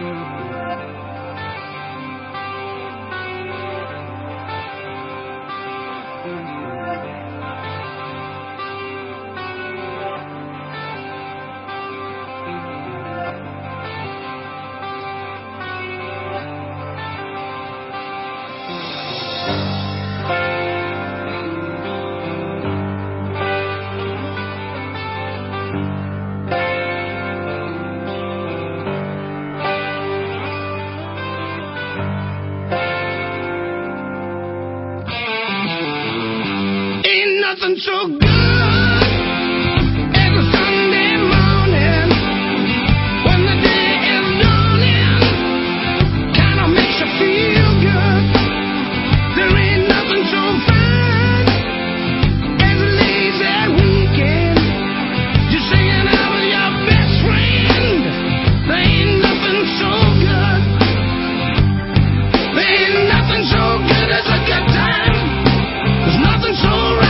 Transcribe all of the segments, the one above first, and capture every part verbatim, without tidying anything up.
Nothing so good as a Sunday morning when the day is dawning. Kinda makes you feel good. There ain't nothing so fine as a lazy weekend. Just hanging out with your best friend. There ain't nothing so good. There ain't nothing so good as a good time. There's nothing so right.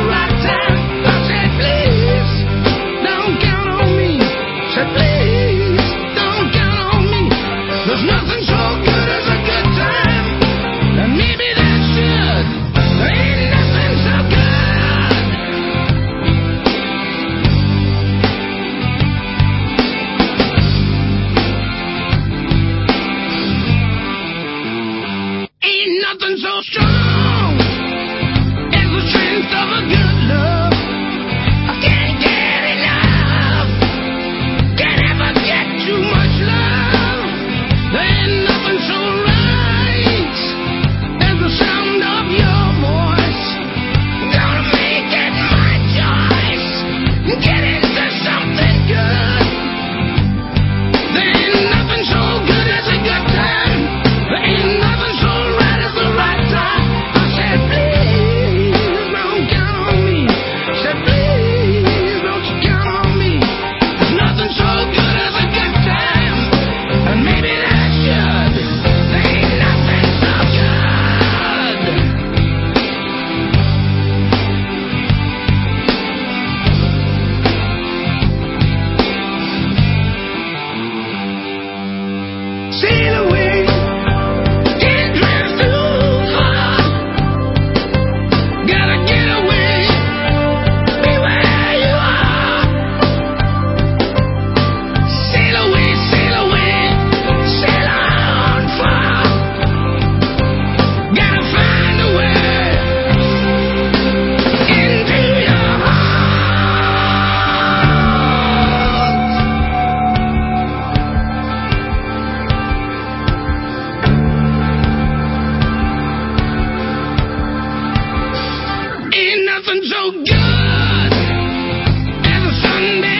Nothing so strong as the strength of a good love. I can't get enough, can't ever get too much love. There ain't nothing so right as the sound of your voice. Gonna make it my choice, get into something good. There ain't nothing so good as a good time. There ain't nothing so right as the right time. I said, please don't count on me. Said, please don't you count on me. There's nothing so good as a good time, and maybe that should. There ain't nothing so good. Sail away. Can't drive too far. Gotta get away. Be where you are. Sail away, sail away. Sail on far. Gotta find a way into your heart. Ain't nothing so good as a Sunday